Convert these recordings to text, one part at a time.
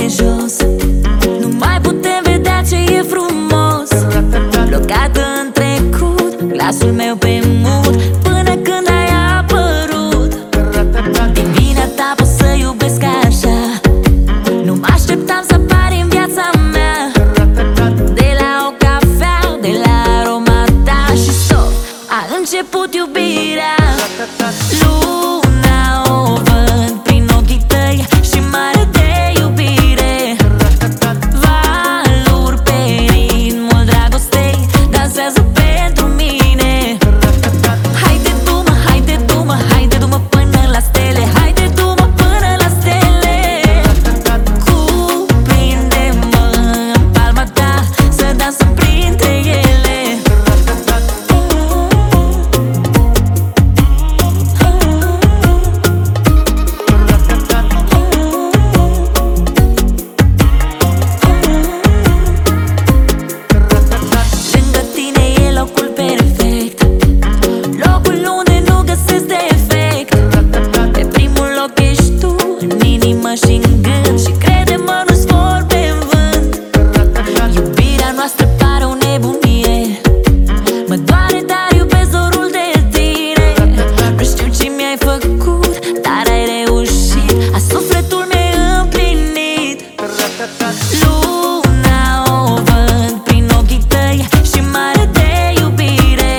jos. Nu mai putem vedea ce e frumos, blocat în trecut, glasul meu pe mut, până când ai apărut. Din vina ta pot să iubesc așa, nu mă așteptam să apari în viața mea. De la o cafea, de la aroma ta și stop, a început iubirea. Luna o văd prin ochii tăi și mare de iubire. Valuri pe ritmul dragostei dansează pentru mine. Haide du-mă, haide du-mă, haide du-mă până la stele. Haide du-mă până la stele. Cuprinde-mă în palma ta, să dansăm printre ele. Lângă tine e locul perfect, locul unde nu găsesc defect. Pe primul loc ești tu, în inimă și în gând, și crede-mă, nu-ți vorbe în vânt. Iubirea noastră pare o nebunie, mă doare, dar iubesc dorul de tine. Nu știu ce mi-ai făcut, dar ai reușit, a sufletul meu împlinit. Luna o văd prin ochii tăi și mare de iubire.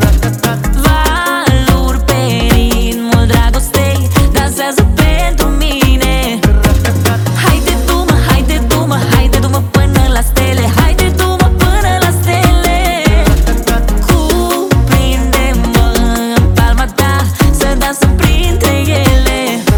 Valuri pe ritmul dragostei dansează pentru mine. Haide du-mă, haide du-mă, haide du-mă până la stele. Haide du-mă până la stele. Cuprinde-mă în palma ta, să dansăm printre ele.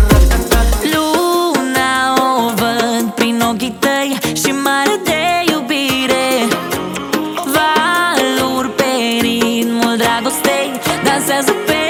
Luna o văd prin ochii tăi și mare de iubire. Valuri pe ritmul dragostei dansează pe